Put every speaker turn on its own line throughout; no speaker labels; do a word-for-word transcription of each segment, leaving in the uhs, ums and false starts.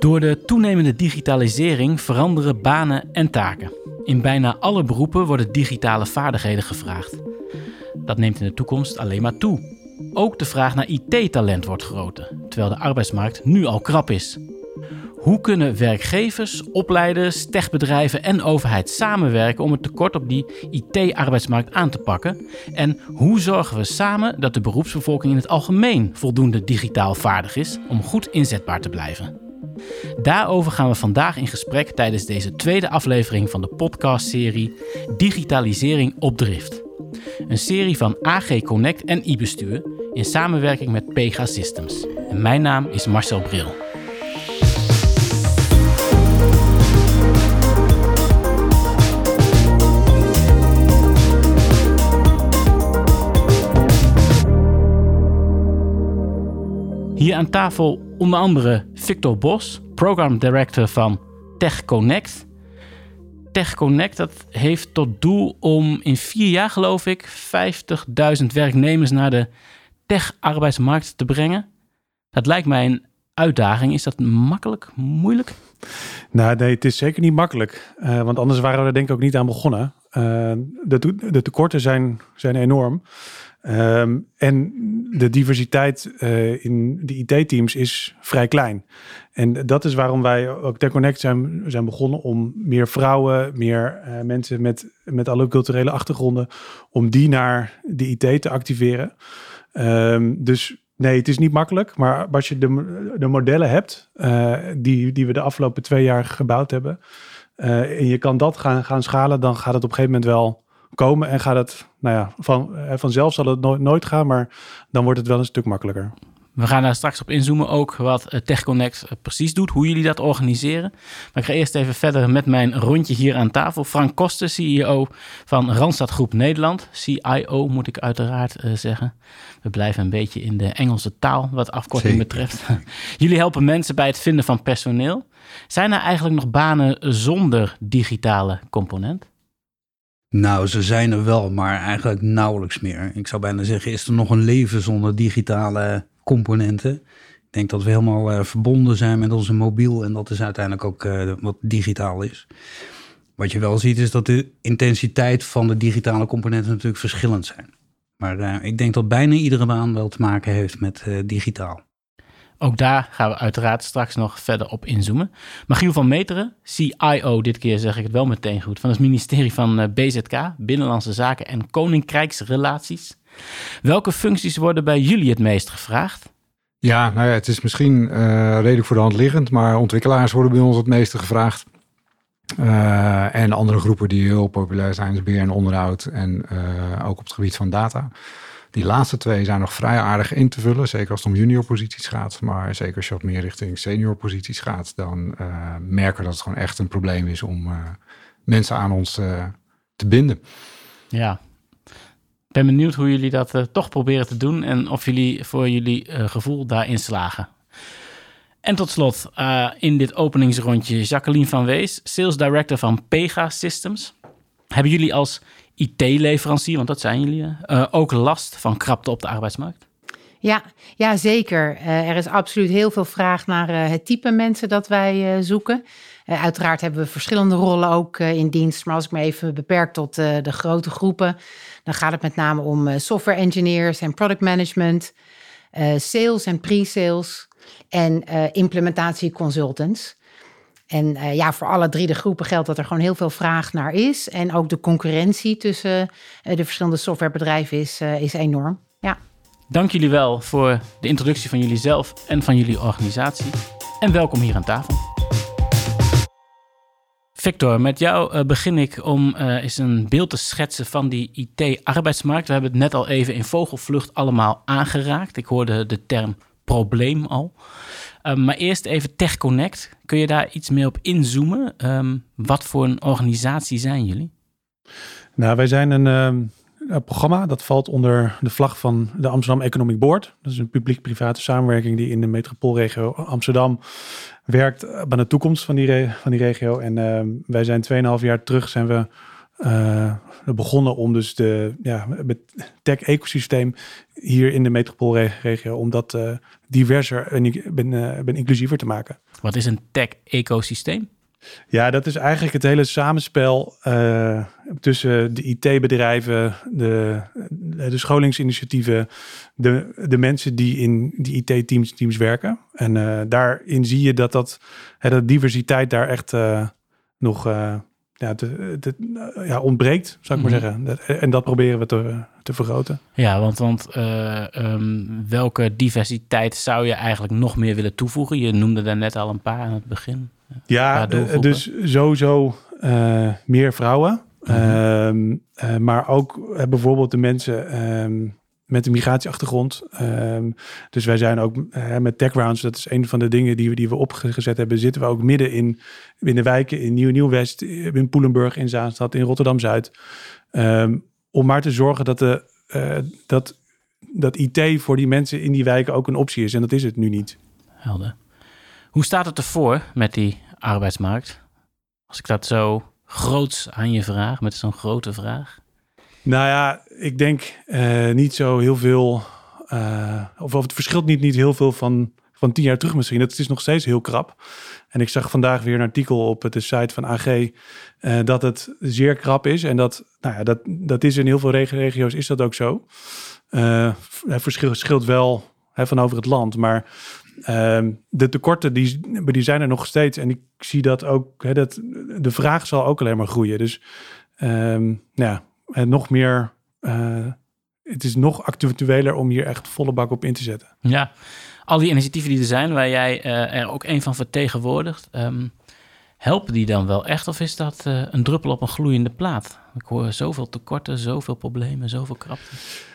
Door de toenemende digitalisering veranderen banen en taken. In bijna alle beroepen worden digitale vaardigheden gevraagd. Dat neemt in de toekomst alleen maar toe. Ook de vraag naar I T-talent wordt groter, terwijl de arbeidsmarkt nu al krap is. Hoe kunnen werkgevers, opleiders, techbedrijven en overheid samenwerken om het tekort op die I T-arbeidsmarkt aan te pakken? En hoe zorgen we samen dat de beroepsbevolking in het algemeen voldoende digitaal vaardig is om goed inzetbaar te blijven? Daarover gaan we vandaag in gesprek tijdens deze tweede aflevering van de podcastserie Digitalisering op Drift. Een serie van A G Connect en iBestuur in samenwerking met Pegasystems. En mijn naam is Marcel Bril. Hier aan tafel onder andere Victor Bos, Program Director van Tech Connect. Tech Connect dat heeft tot doel om in vier jaar, geloof ik, vijftigduizend werknemers naar de tech-arbeidsmarkt te brengen. Dat lijkt mij een uitdaging. Is dat makkelijk, moeilijk?
Nou, nee, het is zeker niet makkelijk. Uh, want anders waren we er denk ik ook niet aan begonnen. Uh, de, de tekorten zijn, zijn enorm. Um, en de diversiteit uh, in de I T-teams is vrij klein. En dat is waarom wij ook Tech Connect zijn, zijn begonnen om meer vrouwen, meer uh, mensen met, met alle culturele achtergronden, om die naar de I T te activeren. Um, dus nee, het is niet makkelijk. Maar als je de, de modellen hebt uh, die, die we de afgelopen twee jaar gebouwd hebben, uh, en je kan dat gaan, gaan schalen, dan gaat het op een gegeven moment wel komen en gaat het, nou ja, van, vanzelf zal het nooit, nooit gaan, maar dan wordt het wel een stuk makkelijker.
We gaan daar straks op inzoomen ook wat Tech Connect precies doet, hoe jullie dat organiseren. Maar ik ga eerst even verder met mijn rondje hier aan tafel. Frank Koster, C E O van Randstad Groep Nederland. C I O moet ik uiteraard uh, zeggen. We blijven een beetje in de Engelse taal wat afkorting Zeker. betreft. Jullie helpen mensen bij het vinden van personeel. Zijn er eigenlijk nog banen zonder digitale component?
Nou, ze zijn er wel, maar eigenlijk nauwelijks meer. Ik zou bijna zeggen, is er nog een leven zonder digitale componenten? Ik denk dat we helemaal uh, verbonden zijn met onze mobiel en dat is uiteindelijk ook uh, wat digitaal is. Wat je wel ziet is dat de intensiteit van de digitale componenten natuurlijk verschillend zijn. Maar uh, ik denk dat bijna iedere baan wel te maken heeft met uh, digitaal.
Ook daar gaan we uiteraard straks nog verder op inzoomen. Michiel van Meteren, C I O, dit keer zeg ik het wel meteen goed, van het ministerie van B Z K, Binnenlandse Zaken en Koninkrijksrelaties. Welke functies worden bij jullie het meest gevraagd?
Ja, nou ja, het is misschien uh, redelijk voor de hand liggend, maar ontwikkelaars worden bij ons het meeste gevraagd. Uh, en andere groepen die heel populair zijn, is beheer en onderhoud en uh, ook op het gebied van data. Die laatste twee zijn nog vrij aardig in te vullen, zeker als het om junior posities gaat. Maar zeker als je wat meer richting senior posities gaat, dan uh, merken we dat het gewoon echt een probleem is om uh, mensen aan ons uh, te binden.
Ja, ik ben benieuwd hoe jullie dat uh, toch proberen te doen en of jullie voor jullie uh, gevoel daarin slagen. En tot slot, uh, in dit openingsrondje, Jacqueline van Wees, Sales Director van Pegasystems. Hebben jullie als I T-leverancier, want dat zijn jullie, uh, ook last van krapte op de arbeidsmarkt?
Ja, ja zeker. Uh, er is absoluut heel veel vraag naar uh, het type mensen dat wij uh, zoeken. Uh, uiteraard hebben we verschillende rollen ook uh, in dienst. Maar als ik me even beperk tot uh, de grote groepen, dan gaat het met name om uh, software engineers en product management, uh, sales en pre-sales en uh, implementatie consultants. En uh, ja, voor alle drie de groepen geldt dat er gewoon heel veel vraag naar is. En ook de concurrentie tussen uh, de verschillende softwarebedrijven is, uh, is enorm. Ja.
Dank jullie wel voor de introductie van jullie zelf en van jullie organisatie. En welkom hier aan tafel. Victor, met jou uh, begin ik om uh, eens een beeld te schetsen van die I T-arbeidsmarkt. We hebben het net al even in vogelvlucht allemaal aangeraakt. Ik hoorde de term probleem al. Uh, maar eerst even Tech Connect. Kun je daar iets meer op inzoomen? Um, wat voor een organisatie zijn jullie?
Nou, wij zijn een, um, een programma dat valt onder de vlag van de Amsterdam Economic Board. Dat is een publiek-private samenwerking die in de metropoolregio Amsterdam werkt aan de toekomst van die, re- van die regio. En uh, wij zijn tweeënhalf jaar terug zijn we uh, begonnen om dus de ja, het tech-ecosysteem hier in de metropoolregio, om dat uh, diverser en ben, uh, ben inclusiever te maken.
Wat is een tech-ecosysteem?
Ja, dat is eigenlijk het hele samenspel uh, tussen de I T-bedrijven, de, de scholingsinitiatieven, de, de mensen die in die I T-teams teams werken. En uh, daarin zie je dat, dat hè, de diversiteit daar echt uh, nog uh, ja, te, te, ja, ontbreekt, zou ik mm-hmm. maar zeggen. Dat, en dat proberen we te, te vergroten.
Ja, want, want uh, um, welke diversiteit zou je eigenlijk nog meer willen toevoegen? Je noemde daar net al een paar aan het begin.
Ja, dus sowieso uh, meer vrouwen. Mm-hmm. Uh, uh, maar ook uh, bijvoorbeeld de mensen um, met een migratieachtergrond. Um, dus wij zijn ook uh, met TechRounds, dat is een van de dingen die we, die we opgezet hebben, zitten we ook midden in, in de wijken in Nieuw Nieuw-West, in Poelenburg, in Zaanstad, in Rotterdam-Zuid. Um, om maar te zorgen dat, de, uh, dat, dat I T voor die mensen in die wijken ook een optie is. En dat is het nu niet.
Helder. Hoe staat het ervoor met die arbeidsmarkt? Als ik dat zo groots aan je vraag, met zo'n grote vraag.
Nou ja, ik denk uh, niet zo heel veel, uh, of, of het verschilt niet, niet heel veel van, van tien jaar terug misschien. Het is nog steeds heel krap. En ik zag vandaag weer een artikel op de site van A G uh, dat het zeer krap is. En dat, nou ja, dat, dat is in heel veel regio's is dat ook zo. Uh, het verschil verschilt wel hè, van over het land, maar Um, de tekorten die, die zijn er nog steeds. En ik zie dat ook, hè, dat de vraag zal ook alleen maar groeien. Dus um, ja, nog meer, uh, het is nog actueler om hier echt volle bak op in te zetten.
Ja, al die initiatieven die er zijn, waar jij uh, er ook een van vertegenwoordigt, um, helpen die dan wel echt? Of is dat uh, een druppel op een gloeiende plaat? Ik hoor zoveel tekorten, zoveel problemen, zoveel krapte.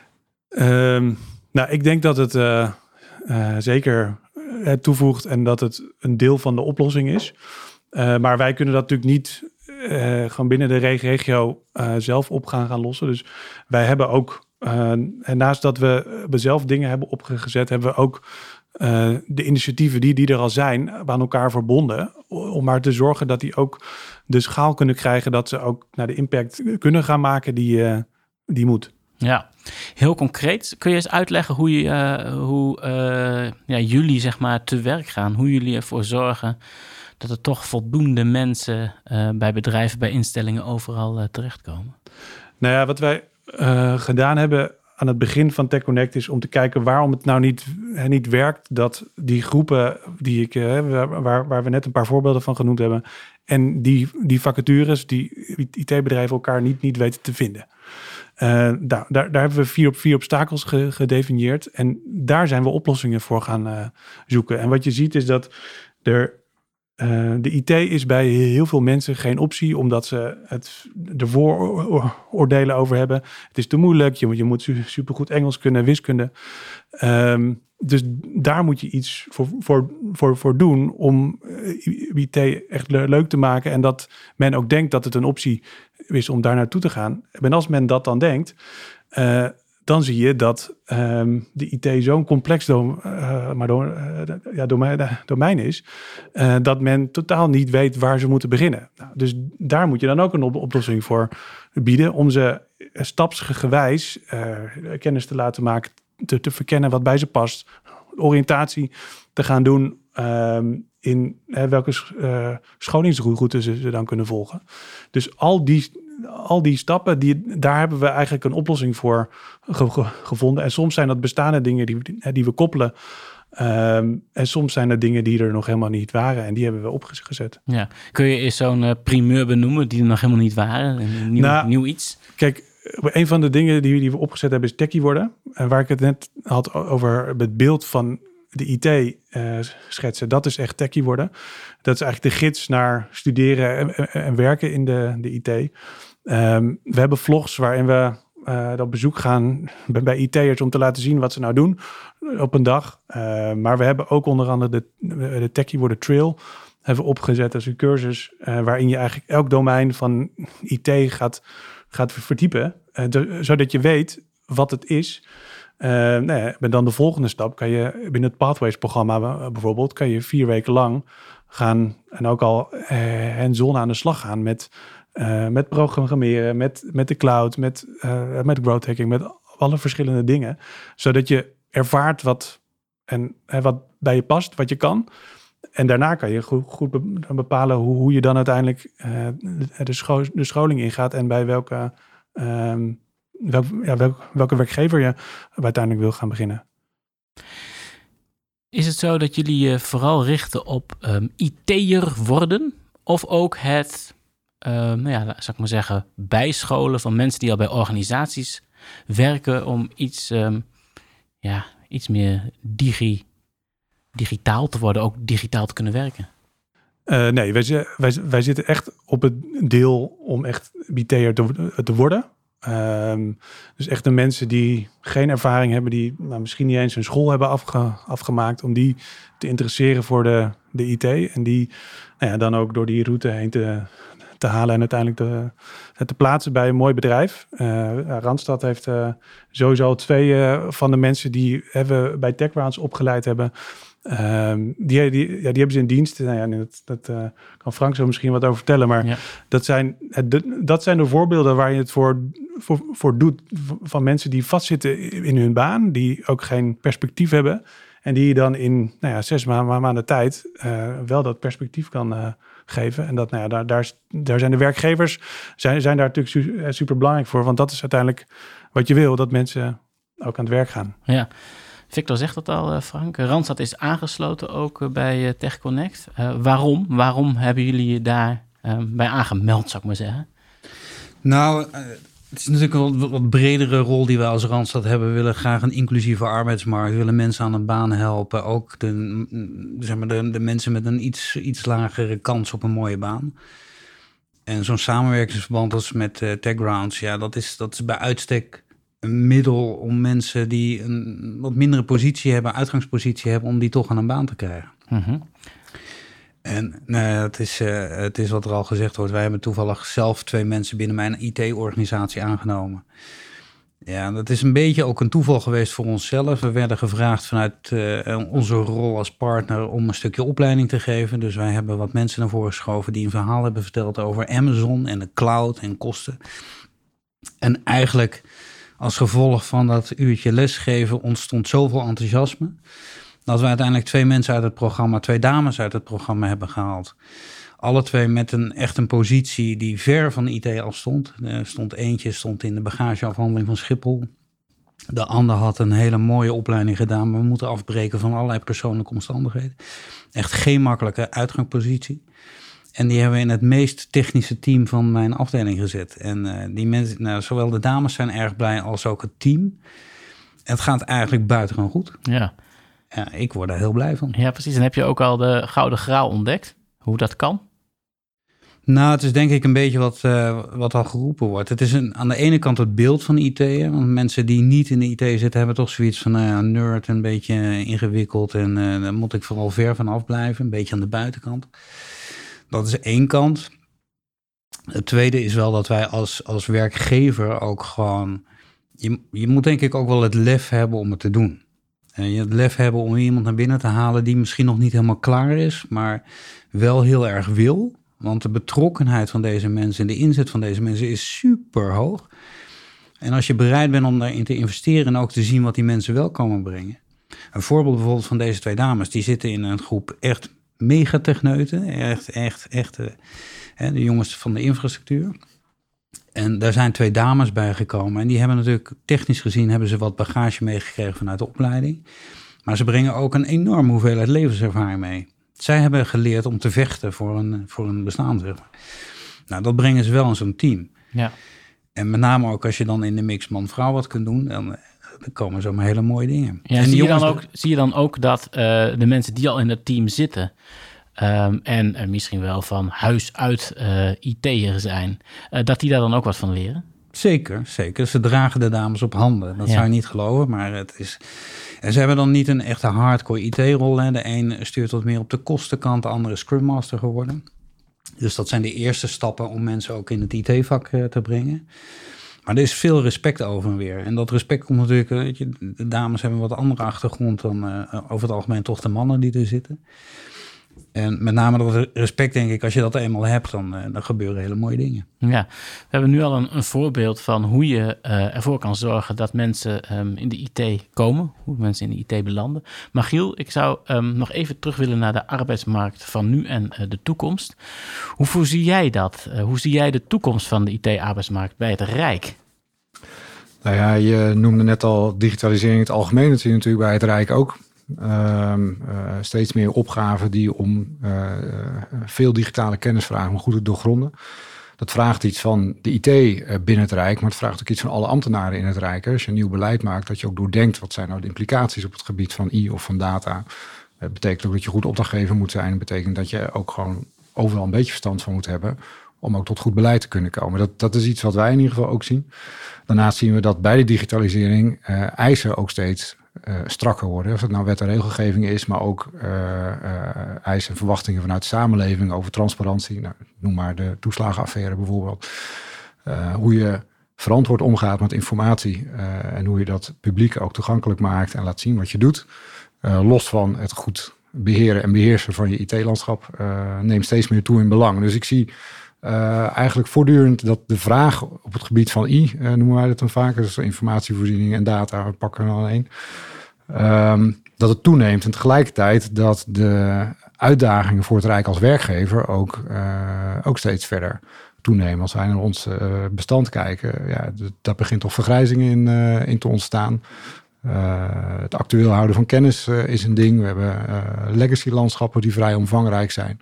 Um, nou, ik denk dat het uh, uh, zeker het toevoegt en dat het een deel van de oplossing is. Uh, maar wij kunnen dat natuurlijk niet uh, gewoon binnen de regio uh, zelf op gaan, gaan lossen. Dus wij hebben ook, uh, en naast dat we, we zelf dingen hebben opgezet, hebben we ook uh, de initiatieven die, die er al zijn aan elkaar verbonden. Om maar te zorgen dat die ook de schaal kunnen krijgen, dat ze ook naar de impact kunnen gaan maken die, uh, die moet.
Ja, heel concreet. Kun je eens uitleggen hoe, je, uh, hoe uh, ja, jullie zeg maar te werk gaan? Hoe jullie ervoor zorgen dat er toch voldoende mensen uh, bij bedrijven, bij instellingen overal uh, terechtkomen?
Nou ja, wat wij uh, gedaan hebben aan het begin van TechConnect is om te kijken waarom het nou niet, hè, niet werkt dat die groepen die ik, uh, waar, waar we net een paar voorbeelden van genoemd hebben, en die, die vacatures, die I T-bedrijven elkaar niet, niet weten te vinden. Uh, daar, daar, daar hebben we vier, vier obstakels ge, gedefinieerd. En daar zijn we oplossingen voor gaan uh, zoeken. En wat je ziet is dat er, uh, de I T is bij heel veel mensen geen optie, omdat ze het, de vooroordelen over hebben. Het is te moeilijk, je moet, je moet supergoed Engels kunnen, wiskunde. Um, dus daar moet je iets voor, voor, voor, voor doen om I T echt le- leuk te maken. En dat men ook denkt dat het een optie is om daar naartoe te gaan. En als men dat dan denkt, uh, dan zie je dat um, de I T zo'n complex dom, uh, maar do, uh, ja, domein, domein is, uh, dat men totaal niet weet waar ze moeten beginnen. Nou, dus daar moet je dan ook een op- oplossing voor bieden, om ze stapsgewijs uh, kennis te laten maken, te, te verkennen wat bij ze past, oriëntatie te gaan doen um, in hè, welke uh, scholingsroutes ze, ze dan kunnen volgen. Dus al die, al die stappen, die, daar hebben we eigenlijk een oplossing voor ge, ge, gevonden. En soms zijn dat bestaande dingen die, die, die we koppelen. Um, en soms zijn er dingen die er nog helemaal niet waren. En die hebben we opgezet.
Ja. Kun je eens zo'n uh, primeur benoemen die er nog helemaal niet waren? Een nieuw,
nou,
nieuw iets?
Kijk, een van de dingen die, die we opgezet hebben is techie worden. En waar ik het net had over het beeld van de I T uh, schetsen. Dat is echt techie worden. Dat is eigenlijk de gids naar studeren en, en, en werken in de, de I T. Um, we hebben vlogs waarin we uh, op bezoek gaan bij, bij I T'ers om te laten zien wat ze nou doen op een dag. Uh, maar we hebben ook onder andere de, de techie worden trail hebben we opgezet als een cursus uh, waarin je eigenlijk elk domein van I T gaat, gaat verdiepen. Uh, de, zodat je weet wat het is. Uh, nou ja, dan de volgende stap kan je binnen het Pathways-programma uh, bijvoorbeeld, kan je vier weken lang gaan en ook al uh, hands-on aan de slag gaan met uh, met programmeren, met, met de cloud, met, uh, met growth hacking, met alle verschillende dingen. Zodat je ervaart wat, en, uh, wat bij je past, wat je kan. En daarna kan je goed, goed bepalen hoe, hoe je dan uiteindelijk uh, de, scho- de scholing ingaat en bij welke, um, welk, ja, welk, welke werkgever je uiteindelijk wil gaan beginnen.
Is het zo dat jullie je vooral richten op um, I T'er worden? Of ook het, uh, nou ja, zou ik maar zeggen, bijscholen van mensen die al bij organisaties werken om iets, um, ja, iets meer digi, digitaal te worden, ook digitaal te kunnen werken?
Uh, nee, wij, wij, wij zitten echt op het deel om echt I T'er te, te worden. Um, dus echt de mensen die geen ervaring hebben, die nou, misschien niet eens hun school hebben afge, afgemaakt, om die te interesseren voor de, de I T. En die nou ja, dan ook door die route heen te, te halen en uiteindelijk te, te plaatsen bij een mooi bedrijf. Uh, Randstad heeft uh, sowieso twee uh, van de mensen die hebben bij TechRounds opgeleid hebben. Um, die, die, ja, die hebben ze in dienst. Nou ja, dat, dat uh, kan Frank zo misschien wat over vertellen. Maar ja. dat, zijn, dat zijn de voorbeelden waar je het voor, voor, voor doet. Van mensen die vastzitten in hun baan. Die ook geen perspectief hebben. En die je dan in nou ja, zes maanden, maanden tijd uh, wel dat perspectief kan uh, geven. En dat, nou ja, daar, daar, daar zijn de werkgevers zijn, zijn daar natuurlijk su- super belangrijk voor. Want dat is uiteindelijk wat je wil. Dat mensen ook aan het werk gaan.
Ja. Victor zegt dat al, Frank. Randstad is aangesloten ook bij TechConnect. Uh, waarom? Waarom hebben jullie je daar uh, bij aangemeld, zou ik maar zeggen?
Nou, uh, het is natuurlijk een wat, wat bredere rol die wij als Randstad hebben. We willen graag een inclusieve arbeidsmarkt. We willen mensen aan een baan helpen. Ook de, zeg maar de, de mensen met een iets, iets lagere kans op een mooie baan. En zo'n samenwerkingsverband als met uh, TechRounds, ja, dat is, dat is bij uitstek een middel om mensen die een wat mindere positie hebben, uitgangspositie hebben, om die toch aan een baan te krijgen.
Mm-hmm.
En nou ja, het, is, uh, het is wat er al gezegd wordt. Wij hebben toevallig zelf twee mensen binnen mijn I T-organisatie aangenomen. Ja, dat is een beetje ook een toeval geweest voor onszelf. We werden gevraagd vanuit uh, onze rol als partner om een stukje opleiding te geven. Dus wij hebben wat mensen naar voren geschoven die een verhaal hebben verteld over Amazon en de cloud en kosten. En eigenlijk als gevolg van dat uurtje lesgeven ontstond zoveel enthousiasme dat we uiteindelijk twee mensen uit het programma, twee dames uit het programma hebben gehaald. Alle twee met een echt een positie die ver van de I T afstond. Er stond eentje stond in de bagageafhandeling van Schiphol. De ander had een hele mooie opleiding gedaan, maar we moeten afbreken van allerlei persoonlijke omstandigheden. Echt geen makkelijke uitgangspositie. En die hebben we in het meest technische team van mijn afdeling gezet. En uh, die mensen, nou, zowel de dames zijn erg blij als ook het team. Het gaat eigenlijk buitengewoon goed.
Ja.
Ja, ik word daar heel blij van.
Ja, precies. En heb je ook al de gouden graal ontdekt? Hoe dat kan?
Nou, het is denk ik een beetje wat, uh, wat al geroepen wordt. Het is een, aan de ene kant het beeld van de I T'er. Want mensen die niet in de I T zitten hebben toch zoiets van uh, nerd, een beetje ingewikkeld. En uh, daar moet ik vooral ver van afblijven. Een beetje aan de buitenkant. Dat is één kant. Het tweede is wel dat wij als, als werkgever ook gewoon... Je, je moet denk ik ook wel het lef hebben om het te doen. En je het lef hebben om iemand naar binnen te halen die misschien nog niet helemaal klaar is, maar wel heel erg wil. Want de betrokkenheid van deze mensen en de inzet van deze mensen is super hoog. En als je bereid bent om daarin te investeren en ook te zien wat die mensen wel komen brengen. Een voorbeeld bijvoorbeeld van deze twee dames, die zitten in een groep echt megatechneuten. Echt, echt, echt uh, de jongens van de infrastructuur. En daar zijn twee dames bij gekomen. En die hebben natuurlijk, technisch gezien, hebben ze wat bagage meegekregen vanuit de opleiding. Maar ze brengen ook een enorme hoeveelheid levenservaring mee. Zij hebben geleerd om te vechten voor een, voor een bestaan, zeg maar. Nou, dat brengen ze wel in zo'n team.
Ja.
En met name ook als je dan in de mix man-vrouw wat kunt doen, dan, dan komen zomaar hele mooie dingen.
Ja,
en
zie,
jongens,
je dan ook, zie je dan ook dat uh, de mensen die al in het team zitten, Um, en uh, misschien wel van huis uit uh, I T'er zijn, uh, dat die daar dan ook wat van leren?
Zeker, zeker. Ze dragen de dames op handen. Dat
ja.
zou je niet geloven, maar het is... En ze hebben dan niet een echte hardcore I T-rol. Hè. De een stuurt wat meer op de kostenkant, de andere is Scrum Master geworden. Dus dat zijn de eerste stappen om mensen ook in het I T-vak uh, te brengen. Maar er is veel respect over en weer. En dat respect komt natuurlijk... Weet je, de dames hebben een wat andere achtergrond dan uh, over het algemeen toch de mannen die er zitten. En met name dat respect, denk ik, als je dat eenmaal hebt, dan, uh, dan gebeuren hele mooie dingen.
Ja, we hebben nu al een, een voorbeeld van hoe je uh, ervoor kan zorgen dat mensen um, in de I T komen, hoe mensen in de I T belanden. Maar Giel, ik zou um, nog even terug willen naar de arbeidsmarkt van nu en uh, de toekomst. Hoe voorzie jij dat? Uh, hoe zie jij de toekomst van de I T-arbeidsmarkt bij het Rijk?
Nou ja, je noemde net al digitalisering in het algemeen. Dat zie je natuurlijk bij het Rijk ook. Um, uh, steeds meer opgaven die om uh, uh, veel digitale kennis vragen, om goed te doorgronden. Dat vraagt iets van de I T uh, binnen het Rijk, maar het vraagt ook iets van alle ambtenaren in het Rijk. Hè. Als je een nieuw beleid maakt, dat je ook doordenkt wat zijn nou de implicaties op het gebied van I of van data. Dat betekent ook dat je goed opdrachtgever moet zijn. Dat betekent dat je ook gewoon overal een beetje verstand van moet hebben om ook tot goed beleid te kunnen komen. Dat, dat is iets wat wij in ieder geval ook zien. Daarnaast zien we dat bij de digitalisering uh, eisen ook steeds uh, strakker worden. Of het nou wet en regelgeving is, maar ook uh, uh, eisen en verwachtingen vanuit de samenleving over transparantie. Nou, noem maar de toeslagenaffaire bijvoorbeeld. Uh, hoe je verantwoord omgaat met informatie uh, en hoe je dat publiek ook toegankelijk maakt en laat zien wat je doet. Uh, los van het goed beheren en beheersen van je I T-landschap uh, neemt steeds meer toe in belang. Dus ik zie uh, eigenlijk voortdurend dat de vraag op het gebied van I, uh, noemen wij dat dan vaker, dus informatievoorziening en data, we pakken er al één, um, dat het toeneemt. En tegelijkertijd dat de uitdagingen voor het Rijk als werkgever ook, uh, ook steeds verder toenemen. Als wij naar ons uh, bestand kijken, ja, d- daar begint toch vergrijzing in, uh, in te ontstaan. Uh, het actueel houden van kennis uh, is een ding. We hebben uh, legacy-landschappen die vrij omvangrijk zijn.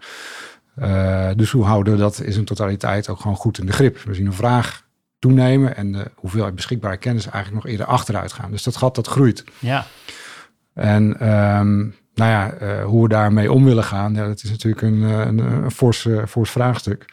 Uh, dus hoe houden we dat in zijn totaliteit ook gewoon goed in de grip? We zien een vraag toenemen en de hoeveelheid beschikbare kennis eigenlijk nog eerder achteruit gaan. Dus dat gat dat groeit.
Ja.
En um, nou ja, uh, hoe we daarmee om willen gaan, ja, dat is natuurlijk een, een, een fors, uh, fors vraagstuk.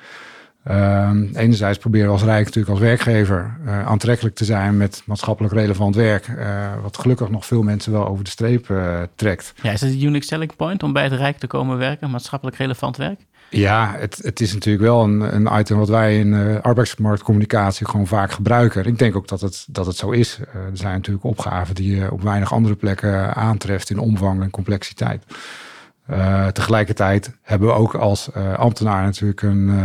Um, enerzijds proberen we als Rijk natuurlijk als werkgever uh, aantrekkelijk te zijn met maatschappelijk relevant werk, uh, wat gelukkig nog veel mensen wel over de streep uh, trekt.
Ja, is dat een unique selling point om bij het Rijk te komen werken, maatschappelijk relevant werk?
Ja, het, het is natuurlijk wel een, een item wat wij in uh, arbeidsmarktcommunicatie gewoon vaak gebruiken. Ik denk ook dat het, dat het zo is. Uh, er zijn natuurlijk opgaven die je op weinig andere plekken aantreft in omvang en complexiteit. Uh, tegelijkertijd hebben we ook als uh, ambtenaar natuurlijk een, uh,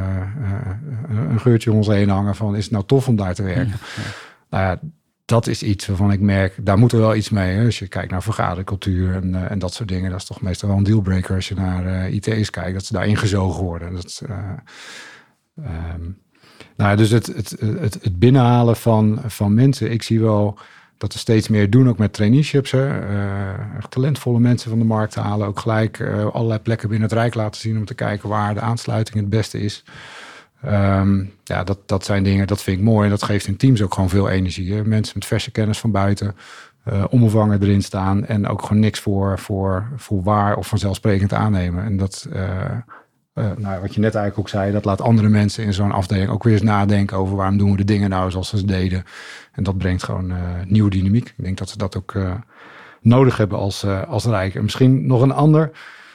uh, een geurtje om ons heen hangen van is het nou tof om daar te werken? Ja, ja. Nou ja, dat is iets waarvan ik merk, daar moeten we wel iets mee. Hè? Als je kijkt naar vergadercultuur en, uh, en dat soort dingen, dat is toch meestal wel een dealbreaker als je naar uh, I T's kijkt, dat ze daar ingezogen worden. Dat, uh, um, nou ja, dus het, het, het, het binnenhalen van, van mensen, ik zie wel dat we steeds meer doen, ook met traineeships. Hè. Uh, talentvolle mensen van de markt halen. Ook gelijk uh, allerlei plekken binnen het Rijk laten zien om te kijken waar de aansluiting het beste is. Um, ja, dat, dat zijn dingen, dat vind ik mooi. En dat geeft in teams ook gewoon veel energie. Hè. Mensen met verse kennis van buiten, uh, omvangen erin staan en ook gewoon niks voor, voor, voor waar of vanzelfsprekend aannemen. En dat, uh, uh, nou, wat je net eigenlijk ook zei, dat laat andere mensen in zo'n afdeling ook weer eens nadenken over waarom doen we de dingen nou zoals we ze deden. En dat brengt gewoon uh, nieuwe dynamiek. Ik denk dat we dat ook uh, nodig hebben als, uh, als Rijk. En misschien nog een ander.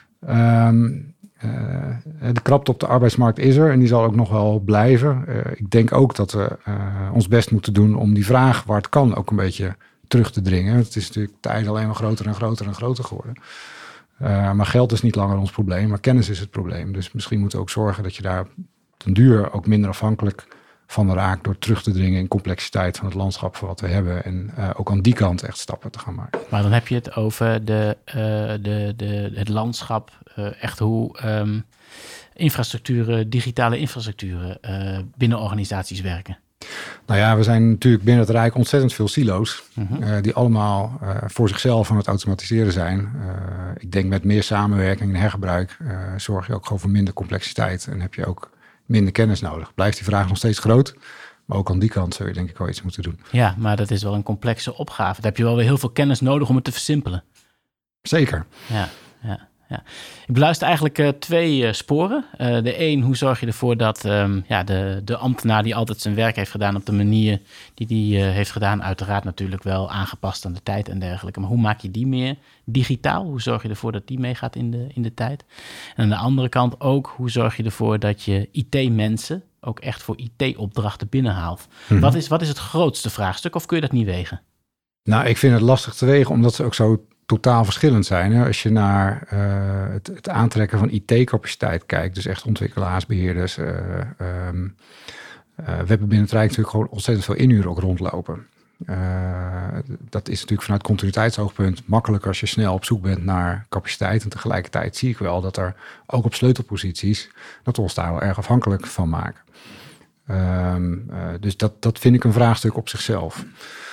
Um, uh, de krapte op de arbeidsmarkt is er en die zal ook nog wel blijven. Uh, ik denk ook dat we uh, ons best moeten doen om die vraag waar het kan ook een beetje terug te dringen. Het is natuurlijk tijd alleen maar groter en groter en groter geworden. Uh, maar geld is niet langer ons probleem, maar kennis is het probleem. Dus misschien moeten we ook zorgen dat je daar ten duur ook minder afhankelijk van raakt door terug te dringen in complexiteit van het landschap voor wat we hebben. En uh, ook aan die kant echt stappen te gaan maken.
Maar dan heb je het over de, uh, de, de, het landschap, uh, echt hoe um, infrastructuren, digitale infrastructuren uh, binnen organisaties werken.
Nou ja, we zijn natuurlijk binnen het Rijk ontzettend veel silo's.
Mm-hmm.
Uh, die allemaal uh, voor zichzelf aan het automatiseren zijn. Uh, ik denk met meer samenwerking en hergebruik uh, zorg je ook gewoon voor minder complexiteit. En heb je ook minder kennis nodig. Blijft die vraag nog steeds groot. Maar ook aan die kant zul je denk ik wel iets moeten doen.
Ja, maar dat is wel een complexe opgave. Daar heb je wel weer heel veel kennis nodig om het te versimpelen.
Zeker.
Ja, ja. Ja. Ik beluister eigenlijk uh, twee uh, sporen. Uh, de een, hoe zorg je ervoor dat um, ja, de, de ambtenaar die altijd zijn werk heeft gedaan op de manier die die uh, heeft gedaan, uiteraard natuurlijk wel aangepast aan de tijd en dergelijke. Maar hoe maak je die meer digitaal? Hoe zorg je ervoor dat die meegaat in de, in de tijd? En aan de andere kant ook, hoe zorg je ervoor dat je I T-mensen ook echt voor I T-opdrachten binnenhaalt? Mm-hmm. Wat is, wat is het grootste vraagstuk of kun je dat niet wegen?
Nou, ik vind het lastig te wegen, omdat ze ook zo totaal verschillend zijn. Hè? Als je naar uh, het, het aantrekken van I T-capaciteit kijkt, dus echt ontwikkelaars, beheerders. Uh, um, uh, we hebben binnen het Rijk natuurlijk gewoon ontzettend veel inhuur ook rondlopen. Uh, dat is natuurlijk vanuit continuïteitsoogpunt makkelijk als je snel op zoek bent naar capaciteit. En tegelijkertijd zie ik wel dat er ook op sleutelposities, dat we ons daar wel erg afhankelijk van maken. Um, uh, dus dat, dat vind ik een vraagstuk op zichzelf.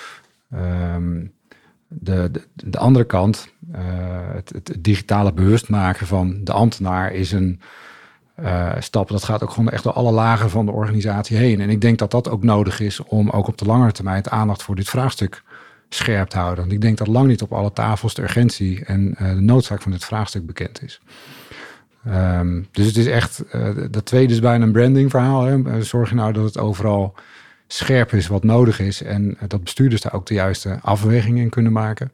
Um, de, de, de andere kant, uh, het, het digitale bewustmaken van de ambtenaar is een uh, stap. Dat gaat ook gewoon echt door alle lagen van de organisatie heen. En ik denk dat dat ook nodig is om ook op de langere termijn het aandacht voor dit vraagstuk scherp te houden. Want ik denk dat lang niet op alle tafels de urgentie en uh, de noodzaak van dit vraagstuk bekend is. Um, dus het is echt, uh, dat tweede is bijna een branding verhaal. Hè? Zorg je nou dat het overal scherp is wat nodig is en uh, dat bestuurders daar ook de juiste afwegingen in kunnen maken.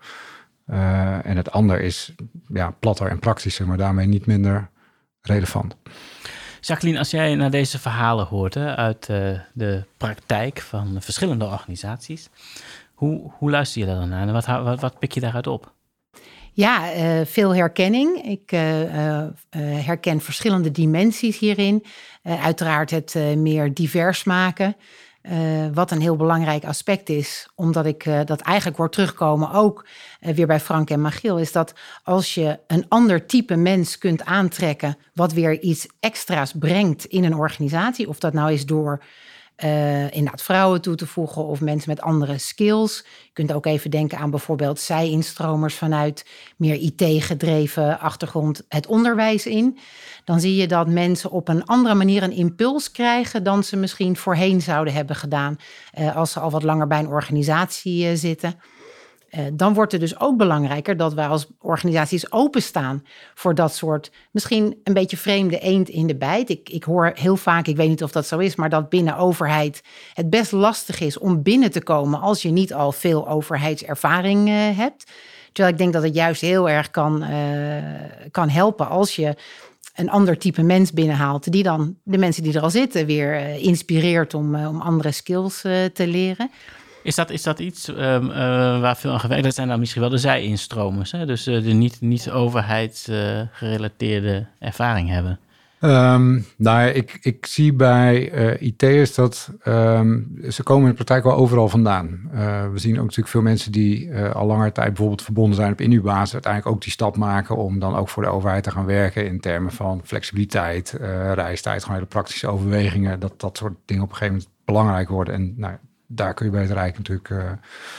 Uh, en het ander is ja, platter en praktischer, maar daarmee niet minder relevant.
Jacqueline, als jij naar deze verhalen hoort hè, uit uh, de praktijk van verschillende organisaties, hoe, hoe luister je daar dan naar en wat, wat, wat pik je daaruit op?
Ja, uh, veel herkenning. Ik uh, uh, herken verschillende dimensies hierin. Uh, uiteraard het uh, meer divers maken. Uh, wat een heel belangrijk aspect is, omdat ik uh, dat eigenlijk hoor terugkomen ook uh, weer bij Frank en Magiel, is dat als je een ander type mens kunt aantrekken, wat weer iets extra's brengt in een organisatie, of dat nou is door Uh, inderdaad vrouwen toe te voegen of mensen met andere skills. Je kunt ook even denken aan bijvoorbeeld zij-instromers vanuit meer I T-gedreven achtergrond het onderwijs in. Dan zie je dat mensen op een andere manier een impuls krijgen dan ze misschien voorheen zouden hebben gedaan uh, als ze al wat langer bij een organisatie uh, zitten. Uh, dan wordt het dus ook belangrijker dat wij als organisaties openstaan voor dat soort misschien een beetje vreemde eend in de bijt. Ik, ik hoor heel vaak, ik weet niet of dat zo is, maar dat binnen overheid het best lastig is om binnen te komen als je niet al veel overheidservaring uh, hebt. Terwijl ik denk dat het juist heel erg kan, uh, kan helpen als je een ander type mens binnenhaalt, die dan de mensen die er al zitten weer uh, inspireert om, uh, om andere skills uh, te leren.
Is dat, is dat iets um, uh, waar veel aan gewerkt? Dat zijn dan misschien wel de zij-instromers, hè? Dus uh, de niet, niet overheidsgerelateerde uh, ervaring hebben.
Um, nou ja, ik, ik zie bij uh, I T'ers dat um, ze komen in de praktijk wel overal vandaan. Uh, we zien ook natuurlijk veel mensen die uh, al langer tijd bijvoorbeeld verbonden zijn op inhuurbasis, uiteindelijk ook die stap maken om dan ook voor de overheid te gaan werken in termen van flexibiliteit, uh, reistijd, gewoon hele praktische overwegingen, dat dat soort dingen op een gegeven moment belangrijk worden. En nou, daar kun je bij het Rijk natuurlijk uh,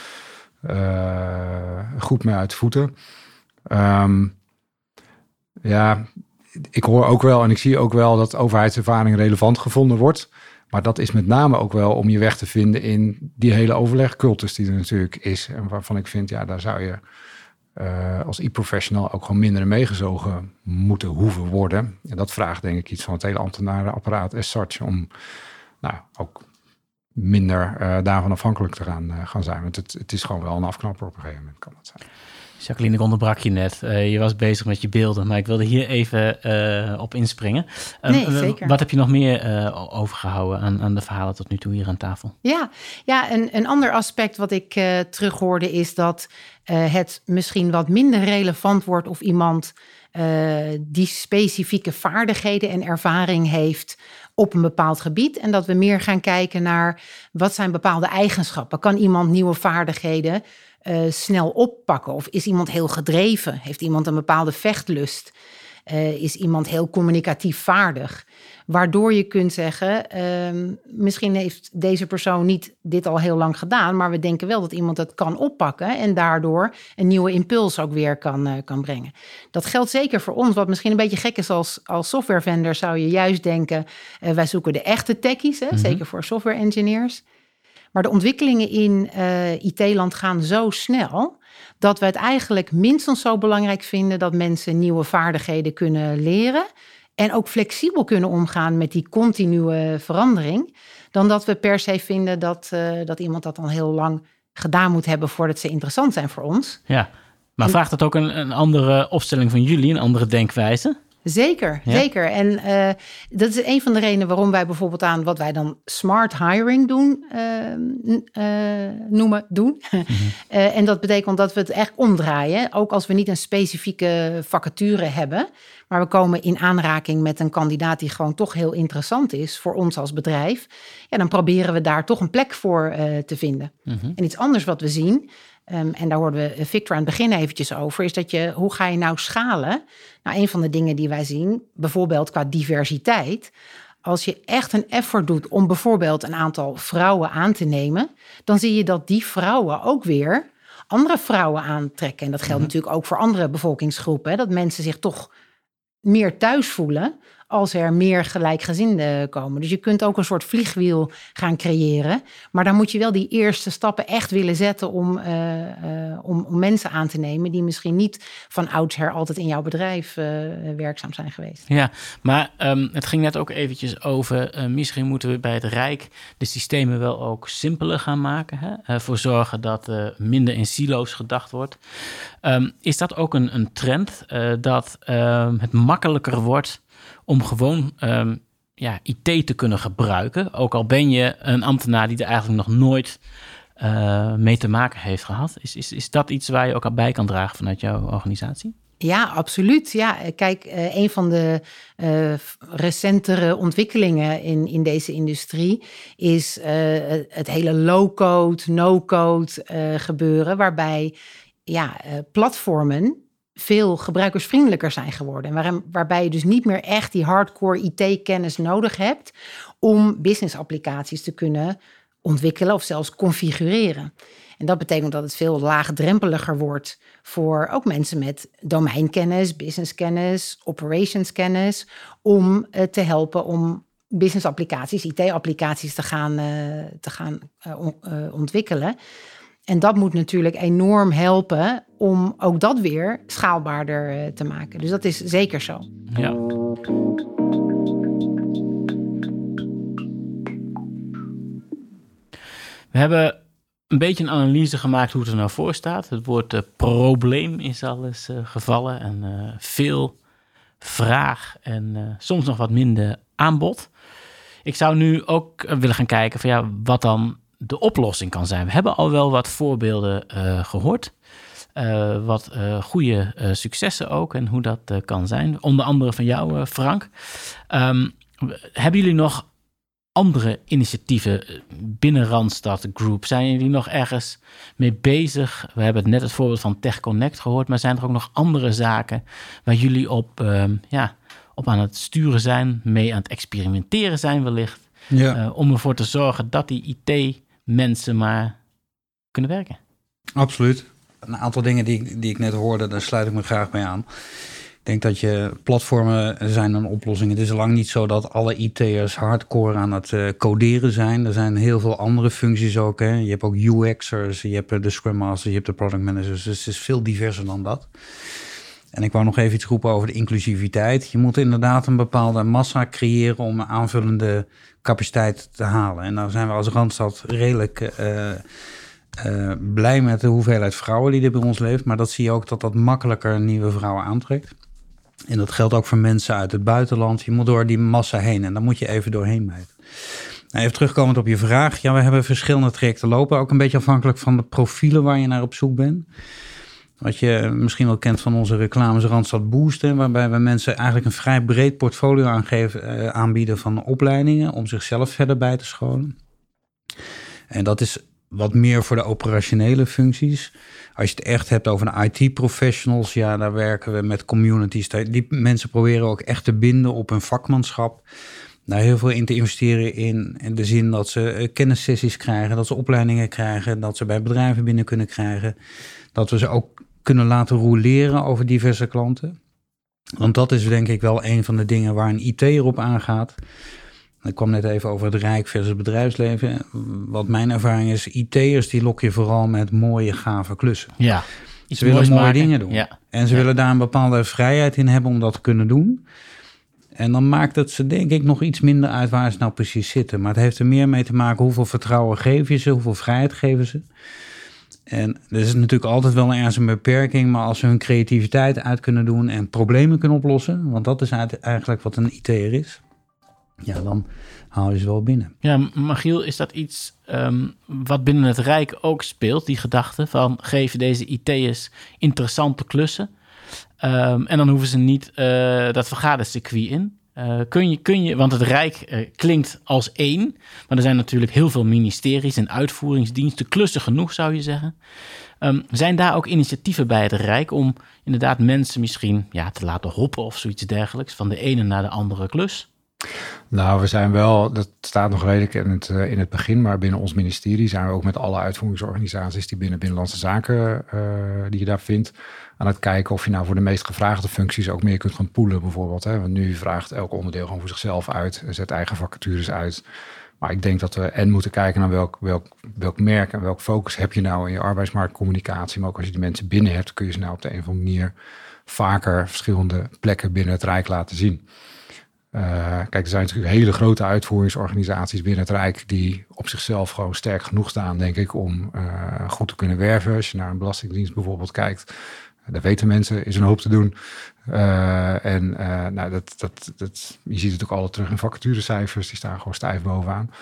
uh, goed mee uit de voeten. Um, ja, ik hoor ook wel en ik zie ook wel dat overheidservaring relevant gevonden wordt. Maar dat is met name ook wel om je weg te vinden in die hele overlegcultus die er natuurlijk is. En waarvan ik vind, ja, daar zou je uh, als e-professional ook gewoon minder meegezogen moeten hoeven worden. En dat vraagt denk ik iets van het hele ambtenarenapparaat as such om nou ook minder uh, daarvan afhankelijk te gaan, uh, gaan zijn. Want het, het is gewoon wel een afknapper op een gegeven moment, kan dat zijn.
Jacqueline, ik onderbrak je net. Uh, je was bezig met je beelden, maar ik wilde hier even uh, op inspringen. Um,
nee, zeker.
Wat heb je nog meer uh, overgehouden aan, aan de verhalen tot nu toe hier aan tafel?
Ja, ja een, een ander aspect wat ik uh, terughoorde is dat uh, het misschien wat minder relevant wordt of iemand uh, die specifieke vaardigheden en ervaring heeft op een bepaald gebied. En dat we meer gaan kijken naar wat zijn bepaalde eigenschappen. Kan iemand nieuwe vaardigheden uh, snel oppakken? Of is iemand heel gedreven? Heeft iemand een bepaalde vechtlust? Uh, is iemand heel communicatief vaardig? Waardoor je kunt zeggen, uh, misschien heeft deze persoon niet dit al heel lang gedaan, maar we denken wel dat iemand het kan oppakken en daardoor een nieuwe impuls ook weer kan, uh, kan brengen. Dat geldt zeker voor ons, wat misschien een beetje gek is als, als softwarevendor, zou je juist denken, uh, wij zoeken de echte techies, hè, mm-hmm. zeker voor software engineers. Maar de ontwikkelingen in uh, I T-land gaan zo snel dat we het eigenlijk minstens zo belangrijk vinden dat mensen nieuwe vaardigheden kunnen leren en ook flexibel kunnen omgaan met die continue verandering, dan dat we per se vinden dat, uh, dat iemand dat dan heel lang gedaan moet hebben voordat ze interessant zijn voor ons.
Ja, maar en vraagt dat ook een, een andere opstelling van jullie, een andere denkwijze?
Zeker, ja? zeker. En uh, dat is een van de redenen waarom wij bijvoorbeeld aan wat wij dan smart hiring doen, uh, uh, noemen, doen. Mm-hmm. uh, en dat betekent dat we het echt omdraaien. Ook als we niet een specifieke vacature hebben, maar we komen in aanraking met een kandidaat die gewoon toch heel interessant is voor ons als bedrijf. Ja, dan proberen we daar toch een plek voor uh, te vinden. Mm-hmm. En iets anders wat we zien, Um, en daar hoorden we Victor aan het begin eventjes over, is dat je, hoe ga je nou schalen? Nou, een van de dingen die wij zien, bijvoorbeeld qua diversiteit, als je echt een effort doet om bijvoorbeeld een aantal vrouwen aan te nemen, dan zie je dat die vrouwen ook weer andere vrouwen aantrekken. En dat geldt mm-hmm. natuurlijk ook voor andere bevolkingsgroepen, hè, dat mensen zich toch meer thuis voelen als er meer gelijkgezinden komen. Dus je kunt ook een soort vliegwiel gaan creëren. Maar dan moet je wel die eerste stappen echt willen zetten om, uh, uh, om, om mensen aan te nemen die misschien niet van oudsher altijd in jouw bedrijf uh, werkzaam zijn geweest.
Ja, maar um, het ging net ook eventjes over, uh, misschien moeten we bij het Rijk de systemen wel ook simpeler gaan maken. Hè? Uh, voor zorgen dat uh, minder in silo's gedacht wordt. Um, is dat ook een, een trend uh, dat uh, het makkelijker wordt om gewoon um, ja, I T te kunnen gebruiken, ook al ben je een ambtenaar die er eigenlijk nog nooit uh, mee te maken heeft gehad? Is, is, is dat iets waar je ook al bij kan dragen vanuit jouw organisatie?
Ja, absoluut. Ja, kijk, uh, een van de uh, recentere ontwikkelingen in, in deze industrie is uh, het hele low-code, no-code uh, gebeuren, waarbij ja, uh, platformen veel gebruikersvriendelijker zijn geworden. En waar, waarbij je dus niet meer echt die hardcore I T-kennis nodig hebt om business-applicaties te kunnen ontwikkelen of zelfs configureren. En dat betekent dat het veel laagdrempeliger wordt voor ook mensen met domeinkennis, businesskennis, operationskennis, om uh, te helpen om business-applicaties, I T-applicaties te gaan, uh, te gaan uh, on, uh, ontwikkelen. En dat moet natuurlijk enorm helpen om ook dat weer schaalbaarder te maken. Dus dat is zeker zo.
Ja. We hebben een beetje een analyse gemaakt hoe het er nou voor staat. Het woord uh, probleem is al eens uh, gevallen. En uh, veel vraag en uh, soms nog wat minder aanbod. Ik zou nu ook uh, willen gaan kijken van ja, wat dan de oplossing kan zijn. We hebben al wel wat voorbeelden uh, gehoord. Uh, wat uh, goede uh, successen ook en hoe dat uh, kan zijn. Onder andere van jou, uh, Frank. Um, hebben jullie nog andere initiatieven binnen Randstad Group? Zijn jullie nog ergens mee bezig? We hebben net het voorbeeld van TechConnect gehoord, maar zijn er ook nog andere zaken waar jullie op, uh, ja, op aan het sturen zijn, mee aan het experimenteren zijn wellicht, ja. uh, om ervoor te zorgen dat die I T-mensen maar kunnen werken?
Absoluut. Een aantal dingen die, die ik net hoorde, daar sluit ik me graag bij aan. Ik denk dat je platformen zijn een oplossing. Het is lang niet zo dat alle I T'ers hardcore aan het uh, coderen zijn. Er zijn heel veel andere functies ook. Hè. Je hebt ook U X'ers, je hebt de Scrum Masters, je hebt de Product Managers. Dus het is veel diverser dan dat. En ik wou nog even iets roepen over de inclusiviteit. Je moet inderdaad een bepaalde massa creëren om een aanvullende capaciteit te halen. En daar zijn we als Randstad redelijk Uh, Uh, blij met de hoeveelheid vrouwen die er bij ons leeft. Maar dat zie je ook dat dat makkelijker nieuwe vrouwen aantrekt. En dat geldt ook voor mensen uit het buitenland. Je moet door die massa heen en daar moet je even doorheen bijten. Nou, even terugkomend op je vraag. Ja, we hebben verschillende trajecten lopen. Ook een beetje afhankelijk van de profielen waar je naar op zoek bent. Wat je misschien wel kent van onze reclames Randstad Boost. Hè, waarbij we mensen eigenlijk een vrij breed portfolio aangeven, uh, aanbieden van opleidingen. Om zichzelf verder bij te scholen. En dat is wat meer voor de operationele functies. Als je het echt hebt over de I T-professionals, ja, daar werken we met communities. Die mensen proberen ook echt te binden op hun vakmanschap. Daar heel veel in te investeren in, in de zin dat ze kennissessies krijgen, dat ze opleidingen krijgen, dat ze bij bedrijven binnen kunnen krijgen. Dat we ze ook kunnen laten roleren over diverse klanten. Want dat is denk ik wel een van de dingen waar een I T'er op aangaat. Ik kwam net even over het Rijk versus bedrijfsleven. Wat mijn ervaring is, I T'ers die lok je vooral met mooie, gave klussen.
Ja,
ze willen mooie
maken.
dingen doen.
Ja.
En ze
ja.
willen daar een bepaalde vrijheid in hebben om dat te kunnen doen. En dan maakt het ze denk ik nog iets minder uit waar ze nou precies zitten. Maar het heeft er meer mee te maken hoeveel vertrouwen geven je ze, hoeveel vrijheid geven ze. En er is natuurlijk altijd wel ergens een beperking, maar als ze hun creativiteit uit kunnen doen en problemen kunnen oplossen, want dat is eigenlijk wat een I T'er is, ja, dan haal je ze wel binnen.
Ja, Magiel, is dat iets um, wat binnen het Rijk ook speelt, die gedachte van geven deze I T'ers interessante klussen um, en dan hoeven ze niet uh, dat vergadercircuit in? Uh, kun je, kun je, want het Rijk uh, klinkt als één, maar er zijn natuurlijk heel veel ministeries en uitvoeringsdiensten, klussen genoeg zou je zeggen. Um, zijn daar ook initiatieven bij het Rijk om inderdaad mensen misschien ja, te laten hoppen of zoiets dergelijks, van de ene naar de andere klus?
Nou, we zijn wel, dat staat nog redelijk in het, uh, in het begin, maar binnen ons ministerie zijn we ook met alle uitvoeringsorganisaties die binnen Binnenlandse Zaken, uh, die je daar vindt, aan het kijken of je nou voor de meest gevraagde functies ook meer kunt gaan poolen bijvoorbeeld. Hè? Want nu vraagt elk onderdeel gewoon voor zichzelf uit, zet eigen vacatures uit. Maar ik denk dat we en moeten kijken naar welk, welk, welk merk en welk focus heb je nou in je arbeidsmarktcommunicatie. Maar ook als je die mensen binnen hebt, kun je ze nou op de een of andere manier vaker verschillende plekken binnen het Rijk laten zien. Uh, kijk, er zijn natuurlijk hele grote uitvoeringsorganisaties binnen het Rijk die op zichzelf gewoon sterk genoeg staan, denk ik, om uh, goed te kunnen werven. Als je naar een belastingdienst bijvoorbeeld kijkt, daar weten mensen, is een hoop te doen. Uh, en uh, nou, dat, dat, dat, je ziet het ook altijd terug in vacaturecijfers, die staan gewoon stijf bovenaan.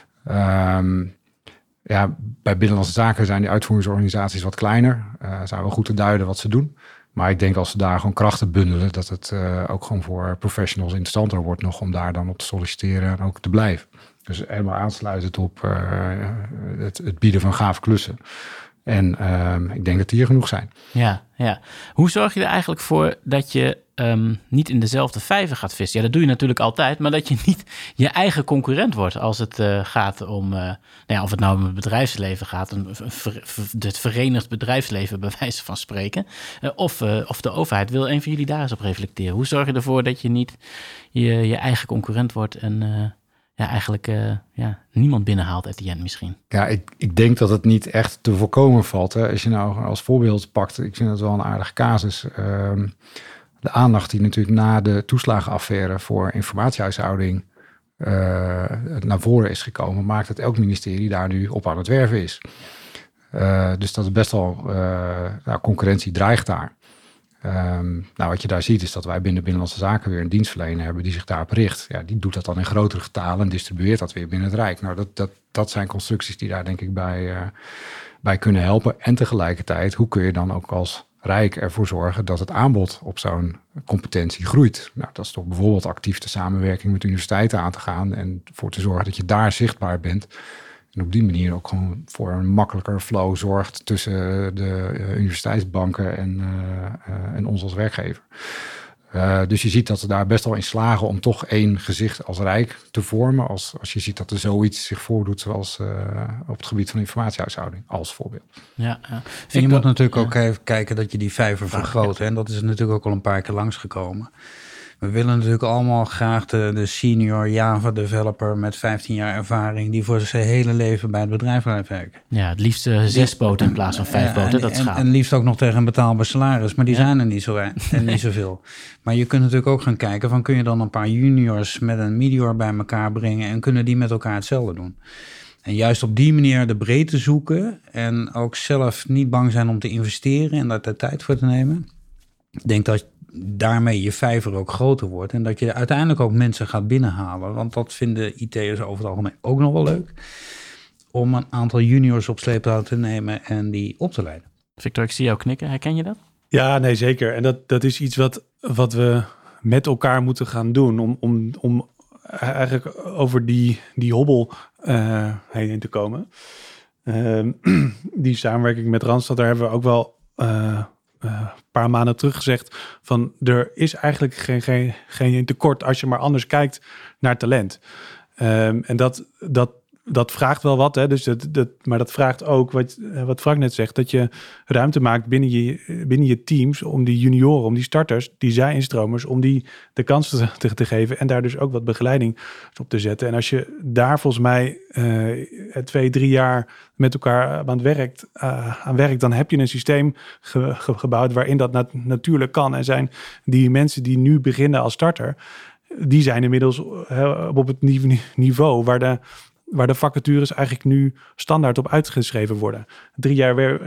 Um, ja, bij Binnenlandse Zaken zijn die uitvoeringsorganisaties wat kleiner. Uh, zijn wel goed te duiden wat ze doen. Maar ik denk als ze daar gewoon krachten bundelen, dat het uh, ook gewoon voor professionals interessanter wordt nog om daar dan op te solliciteren en ook te blijven. Dus helemaal aansluitend op uh, het, het bieden van gave klussen. En uh, ik denk dat die hier genoeg zijn.
Ja, ja. Hoe zorg je er eigenlijk voor dat je um, niet in dezelfde vijver gaat vissen? Ja, dat doe je natuurlijk altijd, maar dat je niet je eigen concurrent wordt als het uh, gaat om, uh, nou ja, of het nou om het bedrijfsleven gaat, een, een ver, het verenigd bedrijfsleven bij wijze van spreken, uh, of, uh, of de overheid. Wil een van jullie daar eens op reflecteren? Hoe zorg je ervoor dat je niet je, je eigen concurrent wordt en uh, ja, eigenlijk uh, ja, niemand binnenhaalt at the end misschien?
Ja, ik, ik denk dat het niet echt te voorkomen valt. Hè. Als je nou als voorbeeld pakt, ik vind het wel een aardige casus. Um, de aandacht die natuurlijk na de toeslagenaffaire voor informatiehuishouding uh, naar voren is gekomen, maakt dat elk ministerie daar nu op aan het werven is. Uh, dus dat is best wel, uh, nou, concurrentie dreigt daar. Um, nou, wat je daar ziet is dat wij binnen Binnenlandse Zaken weer een dienstverlener hebben die zich daarop richt. Ja, die doet dat dan in grotere getalen en distribueert dat weer binnen het Rijk. Nou, dat, dat, dat zijn constructies die daar denk ik bij, uh, bij kunnen helpen. En tegelijkertijd, hoe kun je dan ook als Rijk ervoor zorgen dat het aanbod op zo'n competentie groeit? Nou, dat is toch bijvoorbeeld actief de samenwerking met universiteiten aan te gaan en ervoor te zorgen dat je daar zichtbaar bent. En op die manier ook gewoon voor een makkelijker flow zorgt tussen de uh, universiteitsbanken en, uh, uh, en ons als werkgever. Uh, dus je ziet dat ze daar best wel in slagen om toch één gezicht als Rijk te vormen. Als, als je ziet dat er zoiets zich voordoet zoals uh, op het gebied van informatiehuishouding als voorbeeld.
Ja, ja.
En je
dat,
moet natuurlijk
ja.
ook even kijken dat je die vijver vergroot. Ja. En dat is natuurlijk ook al een paar keer langsgekomen. We willen natuurlijk allemaal graag de, de senior Java developer met vijftien jaar ervaring die voor zijn hele leven bij het bedrijf blijft werken.
Ja, het liefst uh, zes poten in plaats van vijf poten,
en,
dat is
en,
gaaf.
en liefst ook nog tegen een betaalbaar salaris, maar die
Ja.
zijn er niet zo en
Nee.
niet zoveel. Maar je kunt natuurlijk ook gaan kijken van kun je dan een paar juniors met een meteor bij elkaar brengen en kunnen die met elkaar hetzelfde doen. En juist op die manier de breedte zoeken en ook zelf niet bang zijn om te investeren en daar de tijd voor te nemen. Ik denk dat daarmee je vijver ook groter wordt en dat je uiteindelijk ook mensen gaat binnenhalen. Want dat vinden I T'ers over het algemeen ook nog wel leuk. Om een aantal juniors op sleeptouw te nemen en die op te leiden.
Victor, ik zie jou knikken. Herken je dat?
Ja, nee, zeker. En dat, dat is iets wat, wat we met elkaar moeten gaan doen om, om, om eigenlijk over die, die hobbel uh, heen te komen. Uh, die samenwerking met Randstad, daar hebben we ook wel uh, een uh, paar maanden terug gezegd van er is eigenlijk geen, geen, geen tekort als je maar anders kijkt naar talent. Um, en dat, dat, dat vraagt wel wat, hè? Dus dat, dat, maar dat vraagt ook, wat, wat Frank net zegt, dat je ruimte maakt binnen je, binnen je teams om die junioren, om die starters, die zij-instromers, om die de kans te, te, te geven en daar dus ook wat begeleiding op te zetten. En als je daar volgens mij uh, twee, drie jaar met elkaar aan het werkt, uh, aan werkt, dan heb je een systeem ge, ge, gebouwd waarin dat nat, natuurlijk kan. En zijn die mensen die nu beginnen als starter, die zijn inmiddels uh, op het niveau waar de waar de vacatures eigenlijk nu standaard op uitgeschreven worden. Drie jaar wer-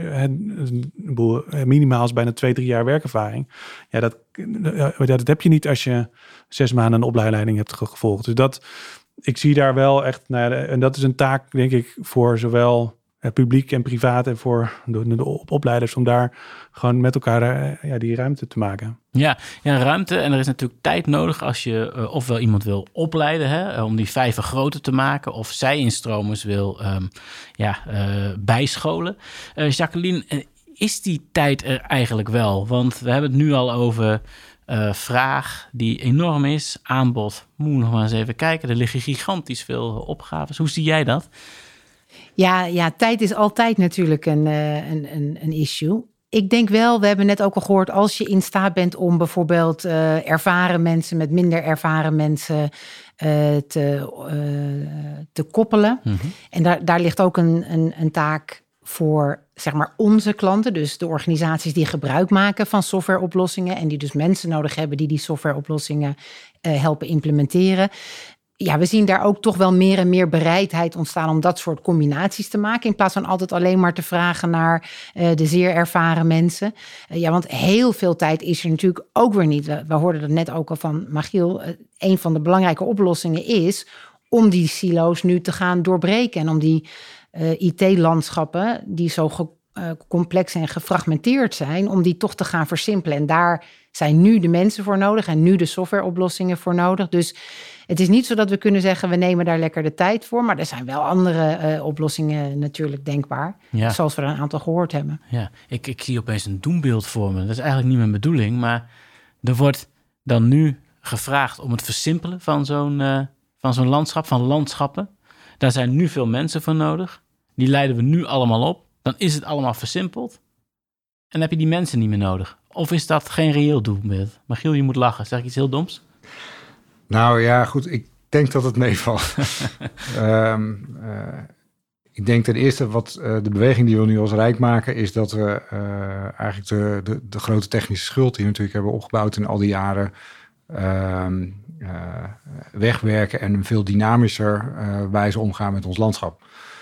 minimaal is bijna twee, drie jaar werkervaring. Ja, dat, ja, dat heb je niet als je zes maanden een opleiding hebt gevolgd. Dus dat, ik zie daar wel echt, nou ja, en dat is een taak, denk ik, voor zowel publiek en privaat en voor de, de opleiders om daar gewoon met elkaar ja, die ruimte te maken.
Ja, ja, ruimte. En er is natuurlijk tijd nodig als je uh, ofwel iemand wil opleiden, hè, om die vijver groter te maken, of zij-instromers wil um, ja, uh, bijscholen. Uh, Jacqueline, is die tijd er eigenlijk wel? Want we hebben het nu al over uh, vraag die enorm is, aanbod. Moet nog maar eens even kijken. Er liggen gigantisch veel opgaves. Hoe zie jij dat?
Ja, ja, tijd is altijd natuurlijk een, een, een, een issue. Ik denk wel, we hebben net ook al gehoord, als je in staat bent om bijvoorbeeld uh, ervaren mensen met minder ervaren mensen uh, te, uh, te koppelen. Mm-hmm. En daar, daar ligt ook een, een, een taak voor, zeg maar, onze klanten. Dus de organisaties die gebruik maken van softwareoplossingen en die dus mensen nodig hebben die die softwareoplossingen uh, helpen implementeren. Ja, we zien daar ook toch wel meer en meer bereidheid ontstaan om dat soort combinaties te maken. In plaats van altijd alleen maar te vragen naar uh, de zeer ervaren mensen. Uh, ja, want heel veel tijd is er natuurlijk ook weer niet. We, we hoorden dat net ook al van Magiel. Uh, een van de belangrijke oplossingen is om die silo's nu te gaan doorbreken. En om die uh, I T-landschappen die zo ge, uh, complex en gefragmenteerd zijn, om die toch te gaan versimpelen. En daar zijn nu de mensen voor nodig en nu de softwareoplossingen voor nodig. Dus het is niet zo dat we kunnen zeggen, we nemen daar lekker de tijd voor. Maar er zijn wel andere uh, oplossingen natuurlijk denkbaar. Ja. Zoals we er een aantal gehoord hebben.
Ja, ik, ik zie opeens een doembeeld voor me. Dat is eigenlijk niet mijn bedoeling. Maar er wordt dan nu gevraagd om het versimpelen van zo'n, uh, van zo'n landschap, van landschappen. Daar zijn nu veel mensen voor nodig. Die leiden we nu allemaal op. Dan is het allemaal versimpeld. En dan heb je die mensen niet meer nodig. Of is dat geen reëel doelbeeld? Magiel, je moet lachen. Zeg ik iets heel doms?
Nou ja, goed. Ik denk dat het meevalt. um, uh, ik denk ten eerste wat uh, de beweging die we nu als Rijk maken, is dat we uh, eigenlijk de, de, de grote technische schuld die we natuurlijk hebben opgebouwd in al die jaren uh, uh, wegwerken en een veel dynamischer uh, wijze omgaan met ons landschap.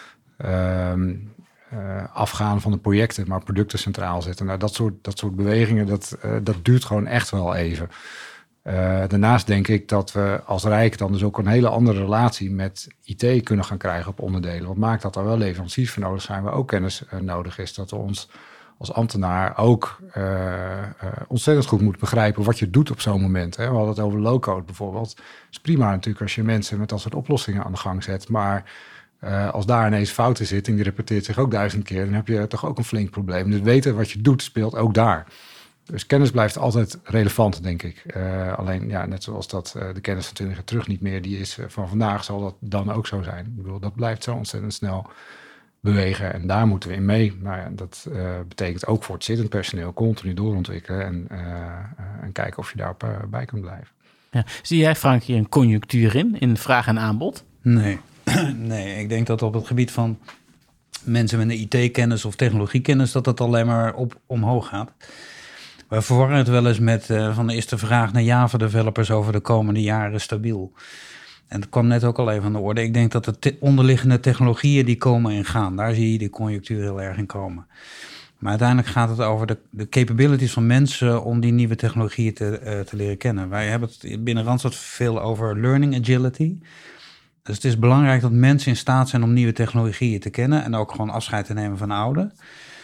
Um, Uh, afgaan van de projecten, maar producten centraal zetten. Nou, dat soort, dat soort bewegingen, dat, uh, dat duurt gewoon echt wel even. Uh, daarnaast denk ik dat we als Rijk dan dus ook een hele andere relatie met I T kunnen gaan krijgen op onderdelen. Wat maakt dat er wel leveranciers voor nodig zijn, waar ook kennis uh, nodig is. Dat we ons als ambtenaar ook uh, uh, ontzettend goed moeten begrijpen wat je doet op zo'n moment. Hè. We hadden het over low-code bijvoorbeeld. Het is prima natuurlijk als je mensen met dat soort oplossingen aan de gang zet, maar Uh, als daar ineens fouten zit en die repeteert zich ook duizend keer, dan heb je toch ook een flink probleem. Dus weten wat je doet speelt ook daar. Dus kennis blijft altijd relevant, denk ik. Uh, alleen, ja, net zoals dat uh, de kennis van twintig jaar terug niet meer die is uh, van vandaag, zal dat dan ook zo zijn. Ik bedoel, dat blijft zo ontzettend snel bewegen en daar moeten we in mee. Nou ja, dat uh, betekent ook voor het zittend personeel continu doorontwikkelen en, uh, uh, en kijken of je daarop uh, bij kunt blijven.
Ja. Zie jij, Frank, hier een conjunctuur in, in vraag en aanbod?
Nee. Nee, ik denk dat op het gebied van mensen met een I T-kennis of technologiekennis, dat dat alleen maar op omhoog gaat. We verwarren het wel eens met uh, van is de vraag naar Java-developers over de komende jaren stabiel. En dat kwam net ook al even aan de orde. Ik denk dat de te- onderliggende technologieën die komen en gaan, daar zie je die conjunctuur heel erg in komen. Maar uiteindelijk gaat het over de, de capabilities van mensen om die nieuwe technologieën te, uh, te leren kennen. Wij hebben het binnen Randstad veel over learning agility. Dus het is belangrijk dat mensen in staat zijn om nieuwe technologieën te kennen en ook gewoon afscheid te nemen van oude.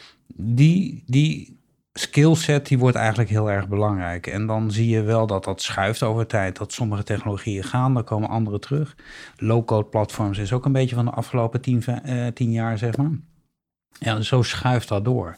Die, die skillset die wordt eigenlijk heel erg belangrijk. En dan zie je wel dat dat schuift over tijd. Dat sommige technologieën gaan, dan komen andere terug. Low-code platforms is ook een beetje van de afgelopen tien, uh, tien jaar, zeg maar. Ja, dus zo schuift dat door.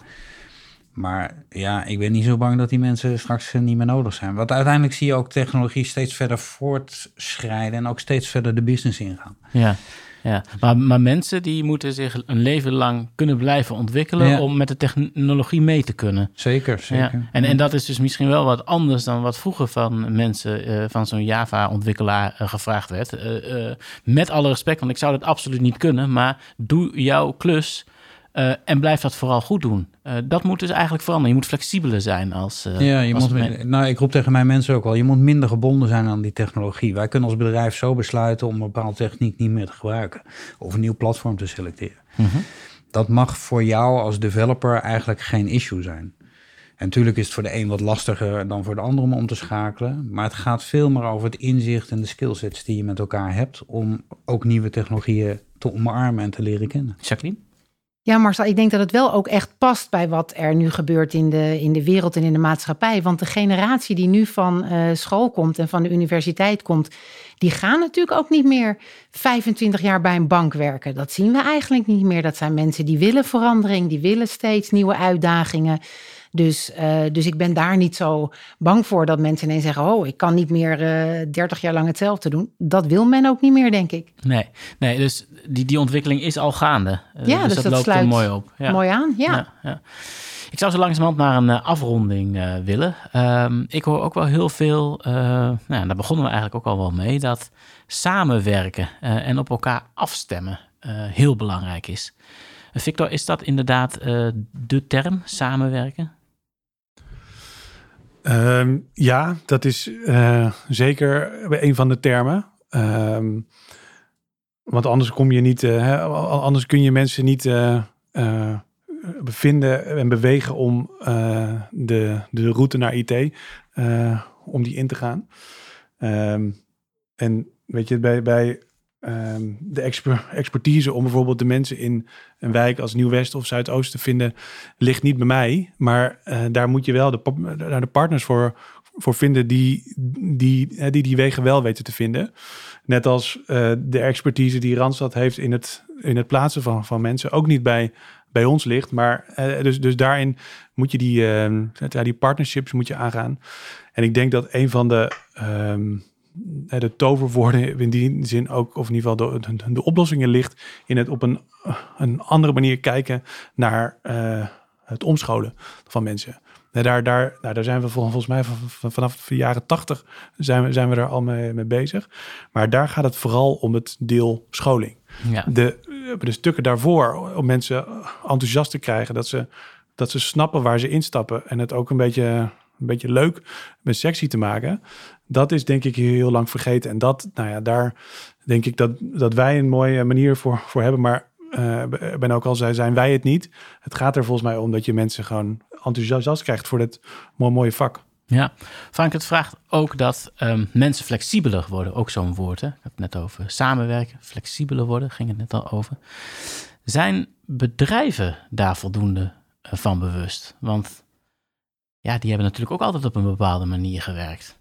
Maar ja, ik ben niet zo bang dat die mensen straks niet meer nodig zijn. Want uiteindelijk zie je ook technologie steeds verder voortschrijden en ook steeds verder de business ingaan.
Ja, ja. Maar, maar mensen die moeten zich een leven lang kunnen blijven ontwikkelen ja. om met de technologie mee te kunnen.
Zeker, zeker.
Ja. En, en dat is dus misschien wel wat anders dan wat vroeger van mensen, uh, van zo'n Java-ontwikkelaar uh, gevraagd werd. Uh, uh, met alle respect, want ik zou dat absoluut niet kunnen, maar doe jouw klus Uh, en blijf dat vooral goed doen. Uh, dat moet dus eigenlijk veranderen. Je moet flexibeler zijn als... Uh,
ja, je
als
moet, men... nou, ik roep tegen mijn mensen ook wel... je moet minder gebonden zijn aan die technologie. Wij kunnen als bedrijf zo besluiten... om een bepaalde techniek niet meer te gebruiken. Of een nieuw platform te selecteren. Mm-hmm. Dat mag voor jou als developer eigenlijk geen issue zijn. En natuurlijk is het voor de een wat lastiger dan voor de ander om om te schakelen. Maar het gaat veel meer over het inzicht en de skillsets die je met elkaar hebt... om ook nieuwe technologieën te omarmen en te leren kennen.
Jacqueline?
Ja, Marcel, ik denk dat het wel ook echt past bij wat er nu gebeurt in de, in de wereld en in de maatschappij. Want de generatie die nu van uh, school komt en van de universiteit komt... die gaan natuurlijk ook niet meer vijfentwintig jaar bij een bank werken. Dat zien we eigenlijk niet meer. Dat zijn mensen die willen verandering, die willen steeds nieuwe uitdagingen... Dus, uh, dus ik ben daar niet zo bang voor dat mensen ineens zeggen... oh, ik kan niet meer uh, dertig jaar lang hetzelfde doen. Dat wil men ook niet meer, denk ik.
Nee, nee dus die, die ontwikkeling is al gaande. Uh,
ja,
dus,
dus
dat,
dat
loopt
sluit
er mooi op. Ja.
Mooi aan, ja.
ja, ja. Ik zou zo langzamerhand naar een uh, afronding uh, willen. Um, ik hoor ook wel heel veel... Uh, nou, daar begonnen we eigenlijk ook al wel mee... dat samenwerken uh, en op elkaar afstemmen uh, heel belangrijk is. Uh, Victor, is dat inderdaad uh, de term, samenwerken?
Um, ja, dat is uh, zeker een van de termen. Um, want anders kom je niet, uh, hè, anders kun je mensen niet uh, uh, bevinden en bewegen om uh, de, de route naar I T, uh, om die in te gaan. Um, en weet je, bij, bij um, de exper- expertise om bijvoorbeeld de mensen in een wijk als Nieuw-West of Zuidoost te vinden, ligt niet bij mij. Maar uh, daar moet je wel de, daar de partners voor, voor vinden die die, die die wegen wel weten te vinden. Net als uh, de expertise die Randstad heeft in het, in het plaatsen van, van mensen ook niet bij, bij ons ligt. Maar uh, dus, dus daarin moet je die, uh, die partnerships moet je aangaan. En ik denk dat een van de... Um, de toverwoorden in die zin ook, of in ieder geval de, de, de oplossingen ligt in het op een, een andere manier kijken naar uh, het omscholen van mensen. En daar, daar, nou, daar zijn we volgens mij van, vanaf de jaren tachtig zijn we, zijn we er al mee, mee bezig. Maar daar gaat het vooral om het deel scholing. Ja. De, de stukken daarvoor, om mensen enthousiast te krijgen, dat ze, dat ze snappen waar ze instappen en het ook een beetje... een beetje leuk, met sexy te maken. Dat is denk ik heel lang vergeten. En dat, nou ja, daar denk ik dat, dat wij een mooie manier voor, voor hebben. Maar uh, Ben ook al zei, zijn wij het niet. Het gaat er volgens mij om dat je mensen gewoon enthousiast krijgt voor dit mooie, mooie vak.
Ja, Frank, het vraagt ook dat um, mensen flexibeler worden. Ook zo'n woord, hè? Ik had het net over samenwerken, flexibeler worden, ging het net al over. Zijn bedrijven daar voldoende uh, van bewust? Want ja, die hebben natuurlijk ook altijd op een bepaalde manier gewerkt.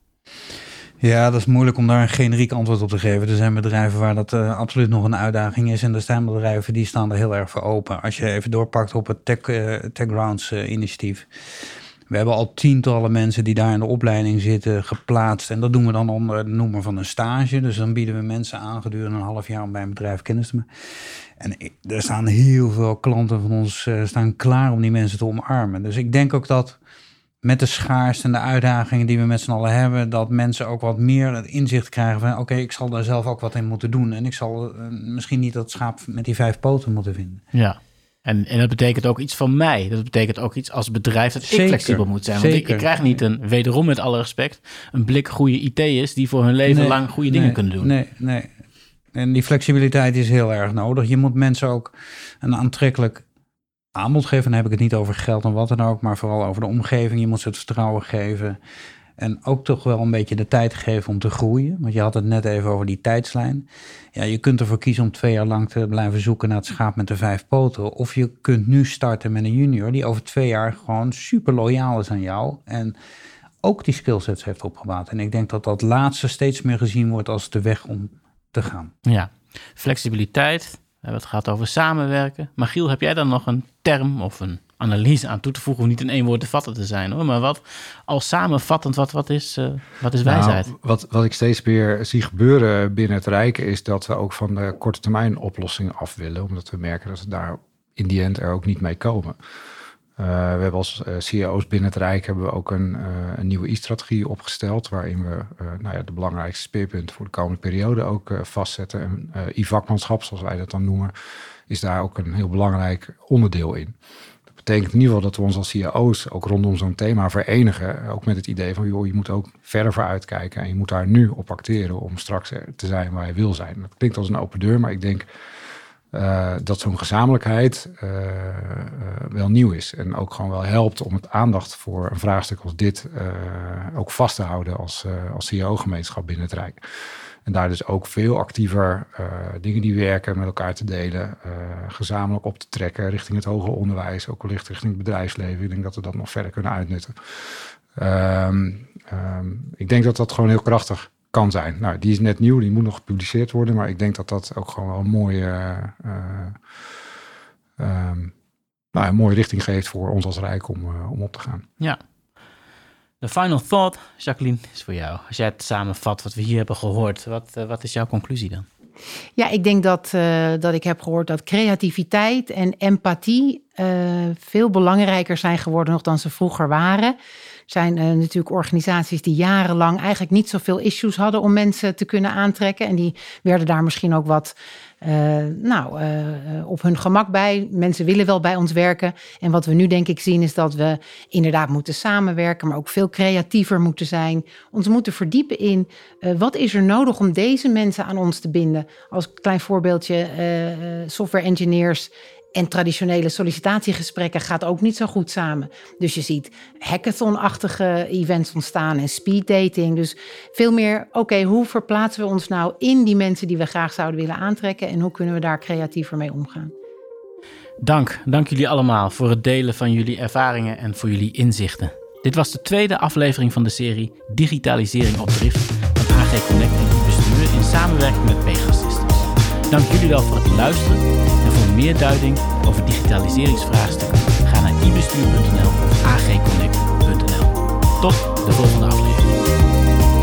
Ja, dat is moeilijk om daar een generiek antwoord op te geven. Er zijn bedrijven waar dat uh, absoluut nog een uitdaging is. En er zijn bedrijven die staan er heel erg voor open. Als je even doorpakt op het Tech, uh, TechGrounds uh, initiatief. We hebben al tientallen mensen die daar in de opleiding zitten geplaatst. En dat doen we dan onder het noemen van een stage. Dus dan bieden we mensen aan gedurende een half jaar om bij een bedrijf kennis te maken. En er staan heel veel klanten van ons uh, staan klaar om die mensen te omarmen. Dus ik denk ook dat met de schaarste en de uitdagingen die we met z'n allen hebben, dat mensen ook wat meer het inzicht krijgen van oké, okay, ik zal daar zelf ook wat in moeten doen. En ik zal uh, misschien niet dat schaap met die vijf poten moeten vinden.
Ja, en, en dat betekent ook iets van mij. Dat betekent ook iets als bedrijf dat
Zeker.
ik flexibel moet zijn. Want ik, ik krijg niet een, wederom met alle respect, een blik goede I T'ers die voor hun leven
nee,
lang goede
nee,
dingen kunnen doen.
Nee, nee. En die flexibiliteit is heel erg nodig. Je moet mensen ook een aantrekkelijk aanbod geven. Dan heb ik het niet over geld en wat dan ook, maar vooral over de omgeving. Je moet ze het vertrouwen geven. En ook toch wel een beetje de tijd geven om te groeien. Want je had het net even over die tijdslijn. Ja, je kunt ervoor kiezen om twee jaar lang te blijven zoeken naar het schaap met de vijf poten. Of je kunt nu starten met een junior die over twee jaar gewoon super loyaal is aan jou. En ook die skillsets heeft opgebouwd. En ik denk dat dat laatste steeds meer gezien wordt als de weg om te gaan.
Ja, flexibiliteit. We hebben het gehad over samenwerken. Maar Giel, heb jij dan nog een term of een analyse aan toe te voegen om niet in één woord te vatten te zijn, hoor. Maar wat als samenvattend, wat, wat, is, uh, wat is wijsheid?
Nou, wat, wat ik steeds meer zie gebeuren binnen het Rijk is dat we ook van de korte termijn oplossingen af willen, omdat we merken dat we daar in die end er ook niet mee komen. Uh, we hebben als uh, C E O's binnen het Rijk hebben we ook een, uh, een nieuwe I-strategie opgesteld, waarin we uh, nou ja, de belangrijkste speerpunten voor de komende periode ook uh, vastzetten. En uh, I-vakmanschap, zoals wij dat dan noemen, is daar ook een heel belangrijk onderdeel in. Dat betekent in ieder geval dat we ons als C E O's ook rondom zo'n thema verenigen. Ook met het idee van, joh, je moet ook verder vooruitkijken en je moet daar nu op acteren om straks te zijn waar je wil zijn. Dat klinkt als een open deur, maar ik denk uh, dat zo'n gezamenlijkheid uh, uh, wel nieuw is. En ook gewoon wel helpt om het aandacht voor een vraagstuk als dit uh, ook vast te houden als, uh, als C E O-gemeenschap binnen het Rijk. En daar dus ook veel actiever uh, dingen die werken met elkaar te delen, uh, gezamenlijk op te trekken richting het hoger onderwijs, ook wellicht richting het bedrijfsleven. Ik denk dat we dat nog verder kunnen uitnutten. Um, um, ik denk dat dat gewoon heel krachtig kan zijn. Nou, die is net nieuw, die moet nog gepubliceerd worden, maar ik denk dat dat ook gewoon wel een mooie, uh, um, nou, een mooie richting geeft voor ons als Rijk om, uh, om op te gaan.
Ja. De final thought, Jacqueline, is voor jou. Als jij het samenvat wat we hier hebben gehoord, wat, uh, wat is jouw conclusie dan?
Ja, ik denk dat, uh, dat ik heb gehoord dat creativiteit en empathie uh, veel belangrijker zijn geworden nog dan ze vroeger waren. Er zijn uh, natuurlijk organisaties die jarenlang eigenlijk niet zoveel issues hadden om mensen te kunnen aantrekken. En die werden daar misschien ook wat uh, nou, uh, op hun gemak bij. Mensen willen wel bij ons werken. En wat we nu denk ik zien is dat we inderdaad moeten samenwerken, maar ook veel creatiever moeten zijn. Ons moeten verdiepen in uh, wat is er nodig om deze mensen aan ons te binden. Als klein voorbeeldje, uh, software engineers en traditionele sollicitatiegesprekken gaat ook niet zo goed samen. Dus je ziet hackathon-achtige events ontstaan en speed dating. Dus veel meer, oké, okay, hoe verplaatsen we ons nou in die mensen die we graag zouden willen aantrekken en hoe kunnen we daar creatiever mee omgaan?
Dank, dank jullie allemaal voor het delen van jullie ervaringen en voor jullie inzichten. Dit was de tweede aflevering van de serie Digitalisering op Drift van A G Connect en I-bestuur in samenwerking met Pegasystems. Dank jullie wel voor het luisteren en voor meer duiding over digitaliseringsvraagstukken ga naar i bestuur punt n l of a g connect punt n l. Tot de volgende aflevering.